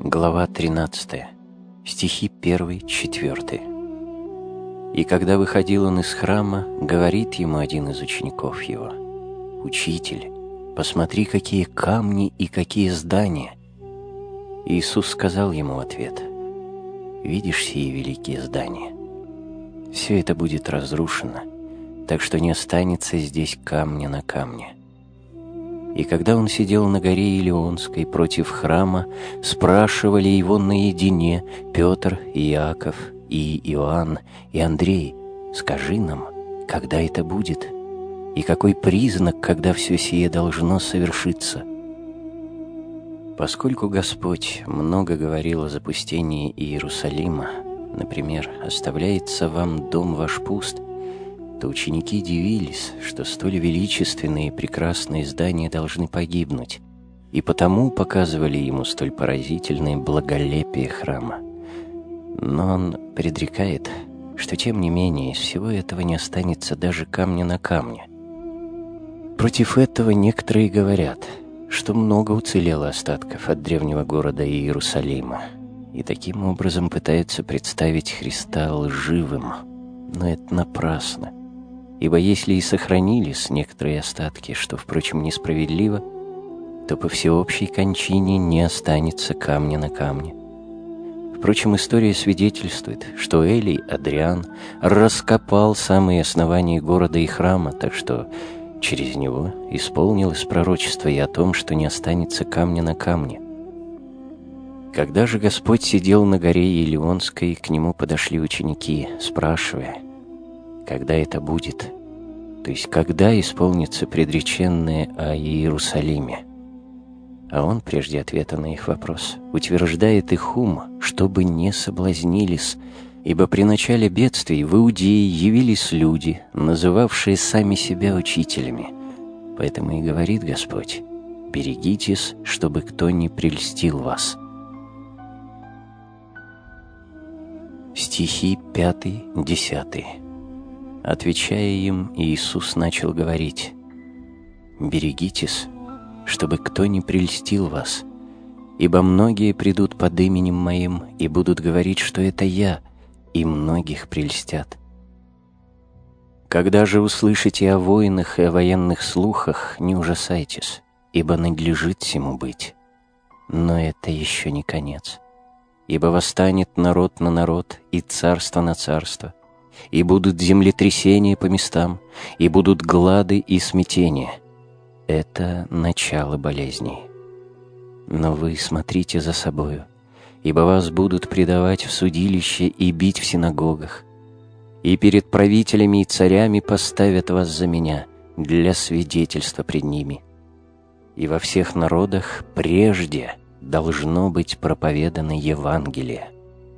Глава 13. Стихи 1-4. «И когда выходил он из храма, говорит ему один из учеников его: „Учитель, посмотри, какие камни и какие здания“. Иисус сказал ему в ответ: „Видишь сие великие здания? Все это будет разрушено, так что не останется здесь камня на камне“. И когда он сидел на горе Илионской против храма, спрашивали его наедине Петр, и Иаков, и Иоанн, и Андрей: „Скажи нам, когда это будет? И какой признак, когда все сие должно совершиться?“ Поскольку Господь много говорил о запустении Иерусалима, например, «Оставляется вам дом ваш пуст», то ученики дивились, что столь величественные и прекрасные здания должны погибнуть, и потому показывали ему столь поразительное благолепие храма. Но он предрекает, что тем не менее из всего этого не останется даже камня на камне. Против этого некоторые говорят, что много уцелело остатков от древнего города Иерусалима, и таким образом пытаются представить Христа лживым. Но это напрасно. Ибо если и сохранились некоторые остатки, что, впрочем, несправедливо, то по всеобщей кончине не останется камня на камне. Впрочем, история свидетельствует, что Элий Адриан раскопал самые основания города и храма, так что через него исполнилось пророчество и о том, что не останется камня на камне. Когда же Господь сидел на горе Илионской, к нему подошли ученики, спрашивая: «Когда это будет?» То есть, когда исполнится предреченное о Иерусалиме? А он, прежде ответа на их вопрос, утверждает их ум, чтобы не соблазнились, ибо при начале бедствий в Иудее явились люди, называвшие сами себя учителями. Поэтому и говорит Господь: «Берегитесь, чтобы кто не прельстил вас». Стихи 5-10. Отвечая им, Иисус начал говорить: «Берегитесь, чтобы кто не прельстил вас, ибо многие придут под именем Моим и будут говорить, что это Я, и многих прельстят. Когда же услышите о войнах и о военных слухах, не ужасайтесь, ибо надлежит сему быть. Но это еще не конец. Ибо восстанет народ на народ и царство на царство, и будут землетрясения по местам, и будут глады и смятения. Это начало болезней. Но вы смотрите за собою, ибо вас будут предавать в судилище и бить в синагогах, и перед правителями и царями поставят вас за меня для свидетельства пред ними. И во всех народах прежде должно быть проповедано Евангелие.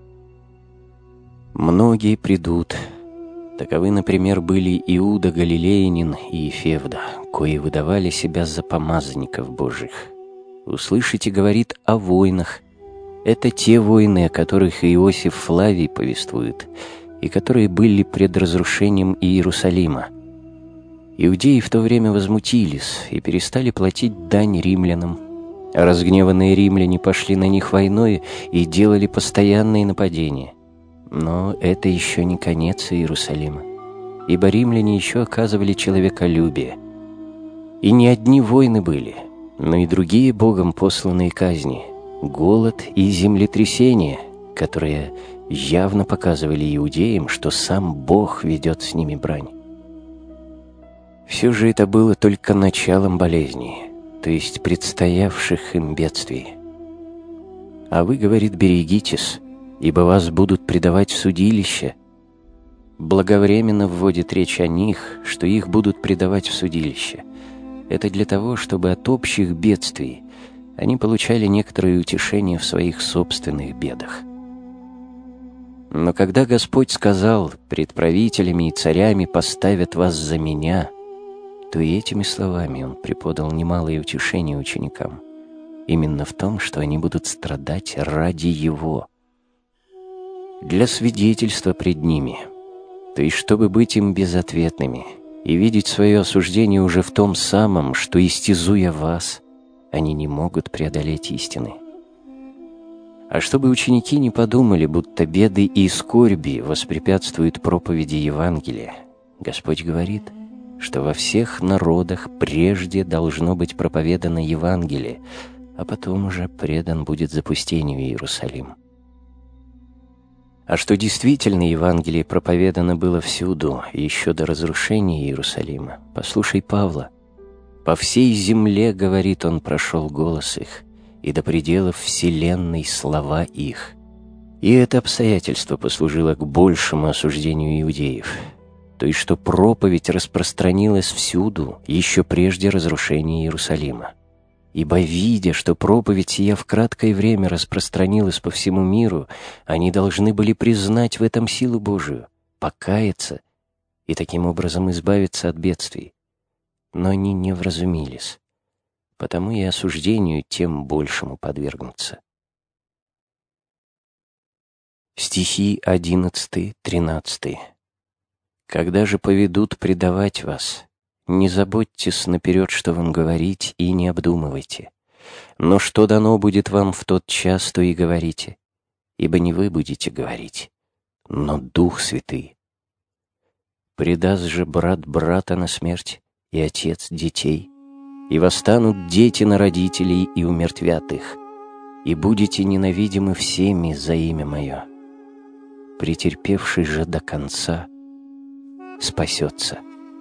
Многие придут. Таковы, например, были Иуда Галилеянин и Февда, кои выдавали себя за помазанников Божьих. Услышите, говорит, о войнах. Это те войны, о которых Иосиф Флавий повествует, и которые были пред разрушением Иерусалима. Иудеи в то время возмутились и перестали платить дань римлянам. А разгневанные римляне пошли на них войной и делали постоянные нападения. Но это еще не конец Иерусалима, ибо римляне еще оказывали человеколюбие. И не одни войны были, но и другие Богом посланные казни, голод и землетрясения, которые явно показывали иудеям, что сам Бог ведет с ними брань. Все же это было только началом болезней, то есть предстоявших им бедствий. А вы, говорит, берегитесь, ибо вас будут предавать в судилище. Благовременно вводит речь о них, что их будут предавать в судилище. Это для того, чтобы от общих бедствий они получали некоторое утешение в своих собственных бедах. Но когда Господь сказал: «Пред правителями и царями поставят вас за Меня», то и этими словами Он преподал немалое утешение ученикам, именно в том, что они будут страдать ради Его, для свидетельства пред ними, то есть чтобы быть им безответными и видеть свое осуждение уже в том самом, что, истязуя вас, они не могут преодолеть истины. А чтобы ученики не подумали, будто беды и скорби воспрепятствуют проповеди Евангелия, Господь говорит, что во всех народах прежде должно быть проповедано Евангелие, а потом уже предан будет запустению Иерусалим. А что действительно Евангелие проповедано было всюду, еще до разрушения Иерусалима, послушай Павла. «По всей земле, — говорит он, — прошел голос их, и до пределов вселенной слова их». И это обстоятельство послужило к большему осуждению иудеев, то есть что проповедь распространилась всюду, еще прежде разрушения Иерусалима. Ибо, видя, что проповедь сия в краткое время распространилась по всему миру, они должны были признать в этом силу Божию, покаяться и таким образом избавиться от бедствий. Но они не вразумились, потому и осуждению тем большему подвергнутся. Стихи 11-13. «Когда же поведут предавать вас, не заботьтесь наперед, что вам говорить, и не обдумывайте. Но что дано будет вам в тот час, то и говорите, ибо не вы будете говорить, но Дух Святый. Предаст же брат брата на смерть, и отец детей, и восстанут дети на родителей, и умертвят их, и будете ненавидимы всеми за имя Мое. Претерпевший же до конца спасется».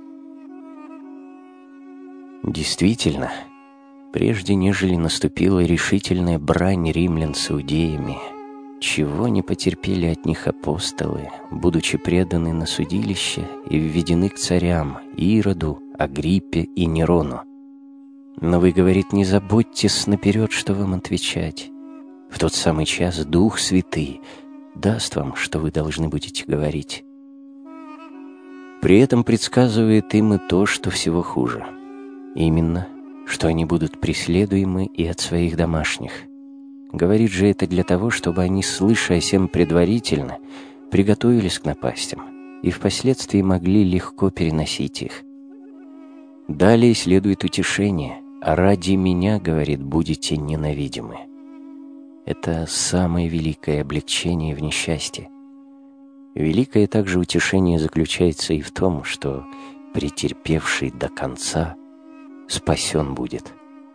Действительно, прежде нежели наступила решительная брань римлян с иудеями, чего не потерпели от них апостолы, будучи преданы на судилище и введены к царям Ироду, Агриппе и Нерону. Но вы, говорит, не заботьтесь наперед, что вам отвечать. В тот самый час Дух Святый даст вам, что вы должны будете говорить. При этом предсказывает им и то, что всего хуже. Именно, что они будут преследуемы и от своих домашних. Говорит же это для того, чтобы они, слыша о сем предварительно, приготовились к напастям и впоследствии могли легко переносить их. Далее следует утешение: «А ради Меня, — говорит, — будете ненавидимы». Это самое великое облегчение в несчастье. Великое также утешение заключается и в том, что претерпевший до конца спасен будет.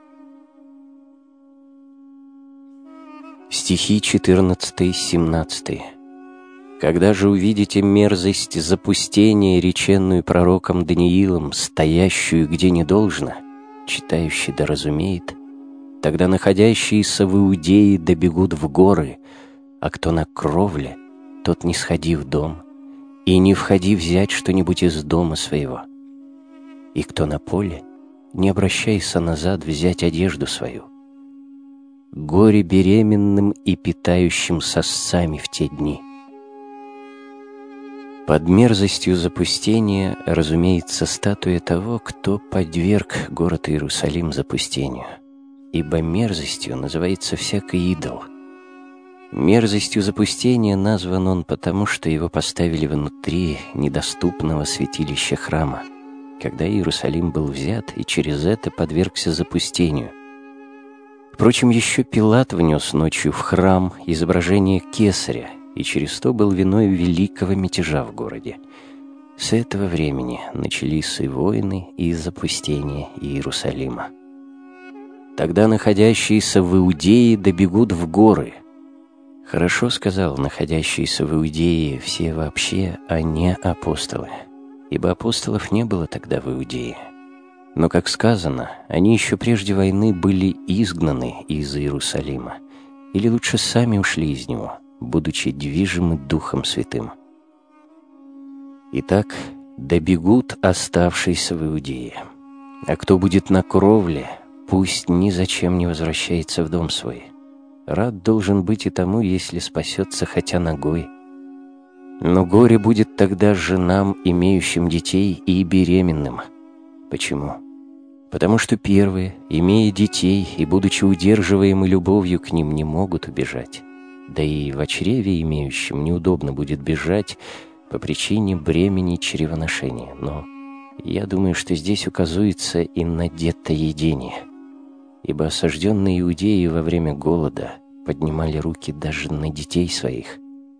Стихи 14-17. «Когда же увидите мерзость запустения, реченную пророком Даниилом, стоящую где не должно, читающий да разумеет, тогда находящиеся в Иудее добегут в горы, а кто на кровле, тот не сходи в дом, и не входи взять что-нибудь из дома своего. И кто на поле, не обращайся назад взять одежду свою. Горе беременным и питающим сосцами в те дни». Под мерзостью запустения, разумеется, статуя того, кто подверг город Иерусалим запустению, ибо мерзостью называется всякий идол. Мерзостью запустения назван он потому, что его поставили внутри недоступного святилища храма, когда Иерусалим был взят и через это подвергся запустению. Впрочем, еще Пилат внес ночью в храм изображение кесаря, и через то был виной великого мятежа в городе. С этого времени начались и войны, и запустение Иерусалима. «Тогда находящиеся в Иудее добегут в горы». Хорошо сказал находящиеся в Иудее все вообще, а не апостолы, ибо апостолов не было тогда в Иудее. Но, как сказано, они еще прежде войны были изгнаны из Иерусалима, или лучше сами ушли из него, будучи движимы Духом Святым. Итак, добегут оставшиеся в Иудее. А кто будет на кровле, пусть ни зачем не возвращается в дом свой. Рад должен быть и тому, если спасется хотя ногой. Но горе будет тогда женам, имеющим детей, и беременным. Почему? Потому что первые, имея детей и будучи удерживаемы любовью к ним, не могут убежать. Да и в чреве имеющим неудобно будет бежать по причине бремени чревоношения. Но я думаю, что здесь указывается и на детоедение. Ибо осажденные иудеи во время голода поднимали руки даже на детей своих.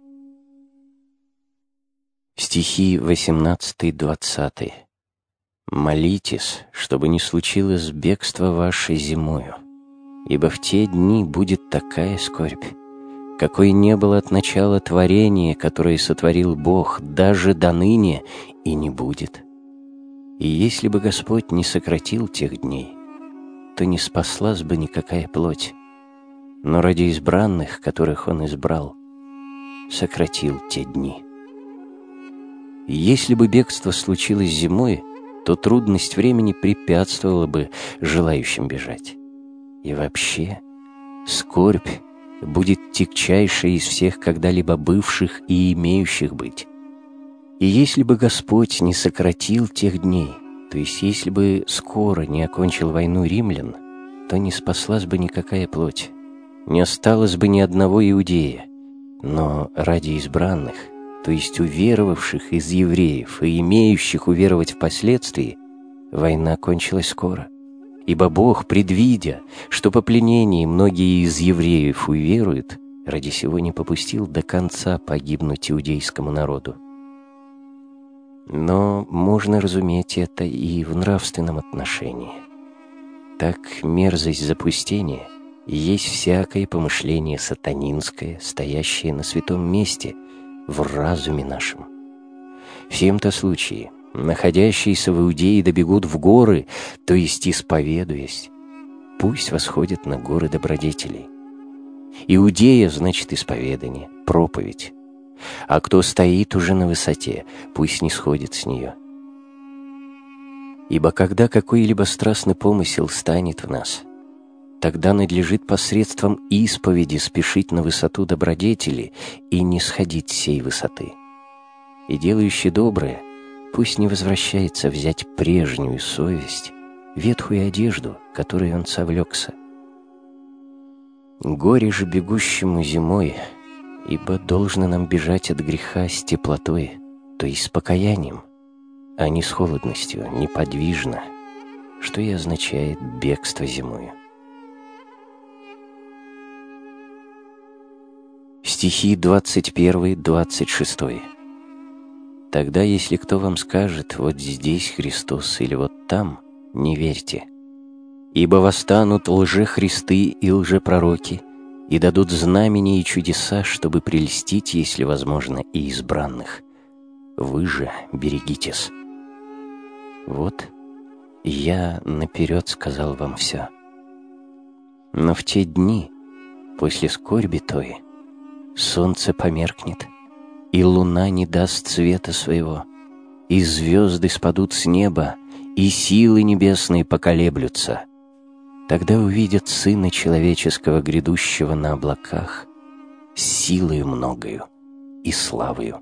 Стихи 18-20. «Молитесь, чтобы не случилось бегство ваше зимою, ибо в те дни будет такая скорбь, какой не было от начала творения, которое сотворил Бог, даже до ныне и не будет. И если бы Господь не сократил тех дней, то не спаслась бы никакая плоть, но ради избранных, которых Он избрал, сократил те дни. И если бы бегство случилось зимой, то трудность времени препятствовала бы желающим бежать. И вообще, скорбь будет тягчайшей из всех когда-либо бывших и имеющих быть. И если бы Господь не сократил тех дней, то есть если бы скоро не окончил войну римлян, то не спаслась бы никакая плоть, не осталось бы ни одного иудея, но ради избранных, то есть уверовавших из евреев и имеющих уверовать впоследствии, война кончилась скоро. Ибо Бог, предвидя, что по пленении многие из евреев уверуют, ради сего не попустил до конца погибнуть иудейскому народу. Но можно разуметь это и в нравственном отношении. Так мерзость запустения есть всякое помышление сатанинское, стоящее на святом месте, в разуме нашем. В сем-то случае находящиеся в Иудее добегут в горы, то есть исповедуясь, пусть восходят на горы добродетелей. Иудея значит исповедание, проповедь. А кто стоит уже на высоте, пусть не сходит с нее. Ибо когда какой-либо страстный помысел станет в нас, тогда надлежит посредством исповеди спешить на высоту добродетели и не сходить с сей высоты. И делающий доброе пусть не возвращается взять прежнюю совесть, ветхую одежду, которой он совлекся. Горе же бегущему зимой, ибо должно нам бежать от греха с теплотой, то есть с покаянием, а не с холодностью, неподвижно, что и означает бегство зимою. Стихи 21-26. Тогда, если кто вам скажет, вот здесь Христос или вот там, не верьте. Ибо восстанут лжехристы и лжепророки, и дадут знамения и чудеса, чтобы прельстить, если возможно, и избранных. Вы же берегитесь. Вот я наперед сказал вам все. Но в те дни, после скорби той, солнце померкнет, и луна не даст света своего, и звезды спадут с неба, и силы небесные поколеблются. Тогда увидят Сына Человеческого, грядущего на облаках, с силою многою и славою.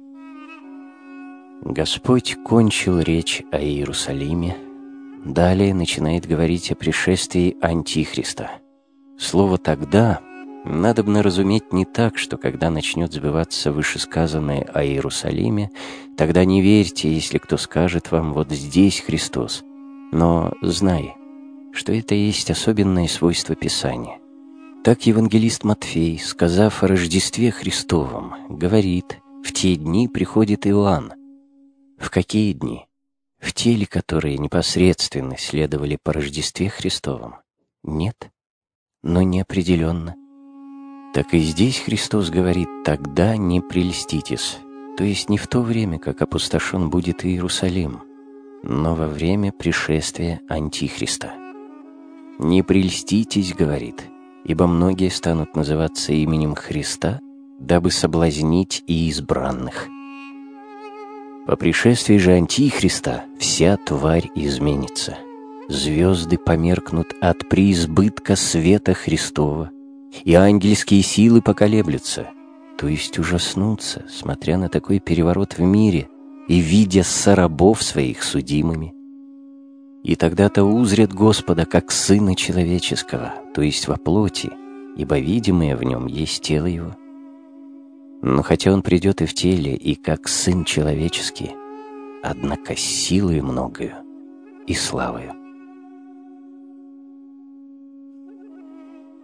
Господь кончил речь о Иерусалиме, далее начинает говорить о пришествии Антихриста. Слово «тогда» надобно разуметь не так, что когда начнет сбываться вышесказанное о Иерусалиме, тогда не верьте, если кто скажет вам «вот здесь Христос», но знай, что это есть особенное свойство Писания. Так евангелист Матфей, сказав о Рождестве Христовом, говорит: «В те дни приходит Иоанн». В какие дни? В те ли, которые непосредственно следовали по Рождестве Христовом? Нет, но неопределенно. Так и здесь Христос говорит: «Тогда не прельститесь», то есть не в то время, как опустошен будет Иерусалим, но во время пришествия Антихриста. «Не прельститесь», — говорит, «ибо многие станут называться именем Христа, дабы соблазнить и избранных». По пришествии же Антихриста вся тварь изменится. Звезды померкнут от преизбытка света Христова, и ангельские силы поколеблются, то есть ужаснутся, смотря на такой переворот в мире и видя сорабов своих судимыми. И тогда-то узрят Господа как Сына Человеческого, то есть во плоти, ибо видимое в нем есть тело его. Но хотя он придет и в теле, и как Сын Человеческий, однако с силою многою и славою.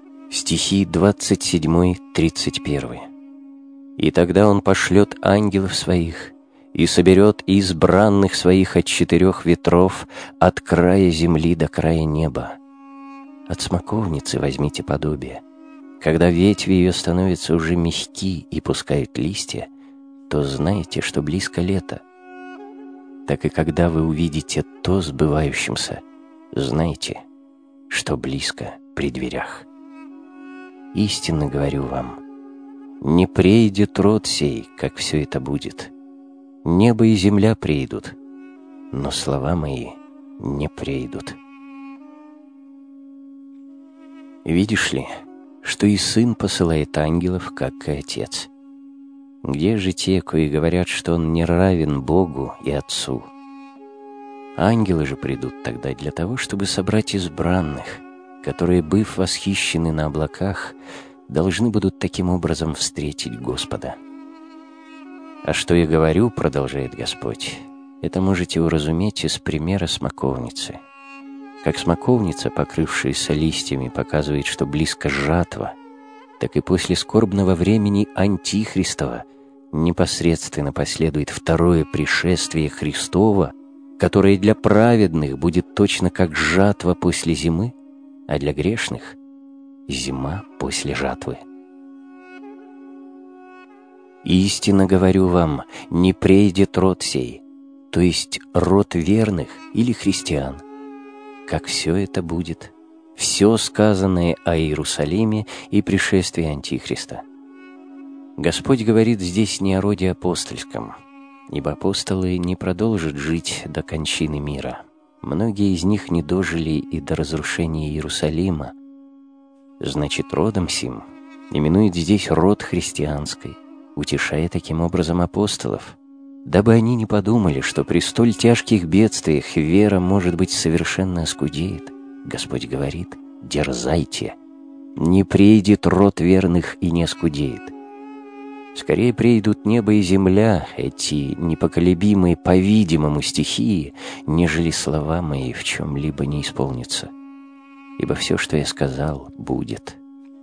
Стихи 27-31. «И тогда он пошлет ангелов своих и соберет избранных своих от 4 ветров, от края земли до края неба. От смоковницы возьмите подобие. Когда ветви ее становятся уже мягки и пускают листья, то знайте, что близко лето. Так и когда вы увидите то сбывающимся, знайте, что близко при дверях. Истинно говорю вам, не прейдет род сей, как все это будет. Небо и земля прейдут, но слова мои не прейдут». Видишь ли, что и Сын посылает ангелов, как и Отец. Где же те, кои говорят, что Он не равен Богу и Отцу? Ангелы же придут тогда для того, чтобы собрать избранных, которые, быв восхищены на облаках, должны будут таким образом встретить Господа. «А что я говорю, — продолжает Господь, — это можете уразуметь из примера смоковницы. Как смоковница, покрывшаяся листьями, показывает, что близко жатва, так и после скорбного времени Антихристова непосредственно последует второе пришествие Христова, которое для праведных будет точно как жатва после зимы, а для грешных — зима после жатвы. Истинно говорю вам, не прейдет род сей, то есть род верных или христиан, как все это будет, все сказанное о Иерусалиме и пришествии Антихриста. Господь говорит здесь не о роде апостольском, ибо апостолы не продолжат жить до кончины мира. Многие из них не дожили и до разрушения Иерусалима. Значит, родом сим именует здесь род христианской, утешая таким образом апостолов, дабы они не подумали, что при столь тяжких бедствиях вера, может быть, совершенно оскудеет. Господь говорит: дерзайте, не прейдет род верных и не оскудеет. Скорее прейдут небо и земля, эти непоколебимые, по-видимому, стихии, нежели слова мои в чем-либо не исполнятся. Ибо все, что я сказал, будет.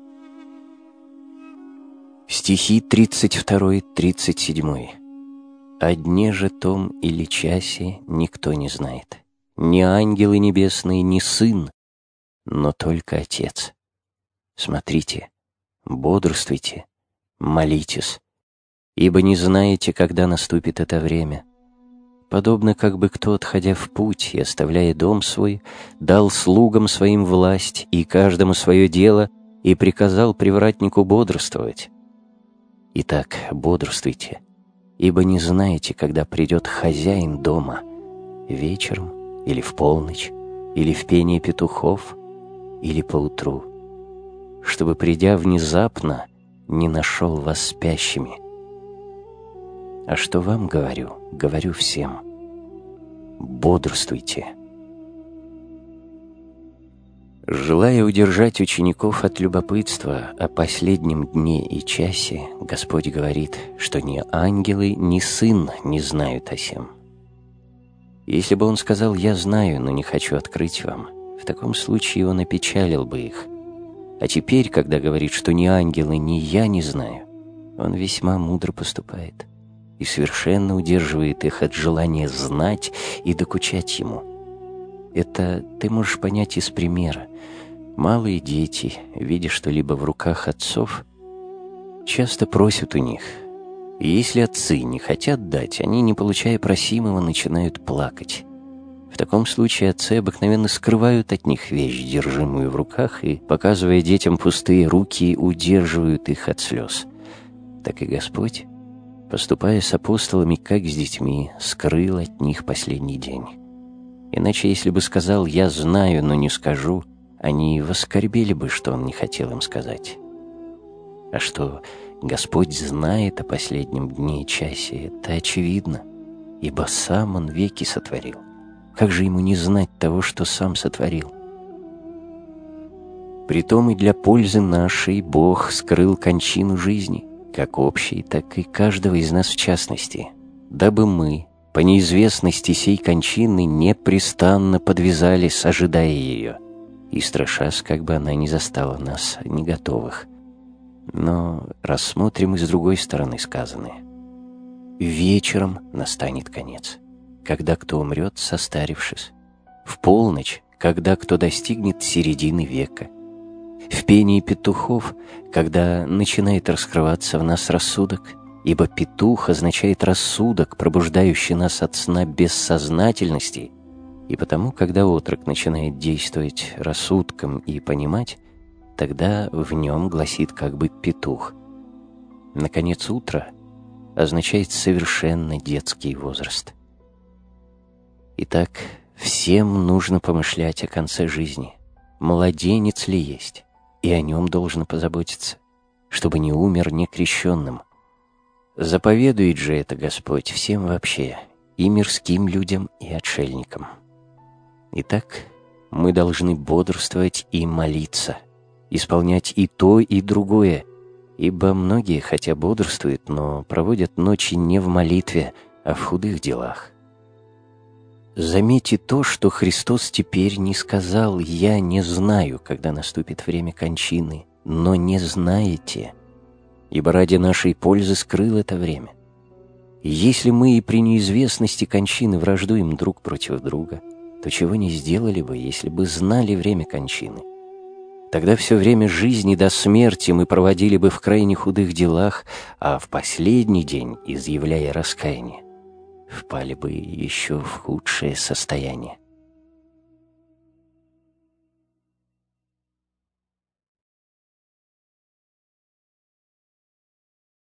Стихи 32-37. «О дне же том или часе никто не знает, ни ангелы небесные, ни Сын, но только Отец. Смотрите, бодрствуйте, молитесь, ибо не знаете, когда наступит это время. Подобно как бы кто, отходя в путь и оставляя дом свой, дал слугам своим власть и каждому свое дело и приказал привратнику бодрствовать. Итак, бодрствуйте, ибо не знаете, когда придет хозяин дома, вечером или в полночь, или в пение петухов, или поутру, чтобы, придя внезапно, не нашел вас спящими. А что вам говорю, говорю всем: бодрствуйте». Желая удержать учеников от любопытства о последнем дне и часе, Господь говорит, что ни ангелы, ни Сын не знают о сем. Если бы Он сказал: «Я знаю, но не хочу открыть вам», в таком случае Он опечалил бы их. А теперь, когда говорит, что ни ангелы, ни я не знаю, Он весьма мудро поступает и совершенно удерживает их от желания знать и докучать Ему. Это ты можешь понять из примера. Малые дети, видя что-либо в руках отцов, часто просят у них. И если отцы не хотят дать, они, не получая просимого, начинают плакать. В таком случае отцы обыкновенно скрывают от них вещь, держимую в руках, и, показывая детям пустые руки, удерживают их от слез. Так и Господь, поступая с апостолами, как с детьми, скрыл от них последний день. Иначе, если бы сказал: «Я знаю, но не скажу», они воскорбели бы, что Он не хотел им сказать. А что Господь знает о последнем дне и часе, это очевидно, ибо Сам Он веки сотворил. Как же Ему не знать того, что Сам сотворил? Притом и для пользы нашей Бог скрыл кончину жизни, как общей, так и каждого из нас в частности, дабы мы, по неизвестности сей кончины, непрестанно подвязались, ожидая ее, и страшась, как бы она не застала нас не готовых. Но рассмотрим и с другой стороны сказанное. Вечером настанет конец, когда кто умрет, состарившись. В полночь, когда кто достигнет середины века. В пении петухов, когда начинает раскрываться в нас рассудок, ибо петух означает рассудок, пробуждающий нас от сна бессознательности, и потому, когда отрок начинает действовать рассудком и понимать, тогда в нем гласит как бы петух. Наконец, утро означает совершенно детский возраст. Итак, всем нужно помышлять о конце жизни. Младенец ли есть, и о нем должно позаботиться, чтобы не умер некрещенным. Заповедует же это Господь всем вообще, и мирским людям, и отшельникам. Итак, мы должны бодрствовать и молиться, исполнять и то, и другое, ибо многие, хотя бодрствуют, но проводят ночи не в молитве, а в худых делах. Заметьте то, что Христос теперь не сказал: «Я не знаю, когда наступит время кончины», но не знаете, ибо ради нашей пользы скрыл это время. Если мы и при неизвестности кончины враждуем друг против друга, то чего не сделали бы, если бы знали время кончины? Тогда все время жизни до смерти мы проводили бы в крайне худых делах, а в последний день, изъявляя раскаяние, впали бы еще в худшее состояние.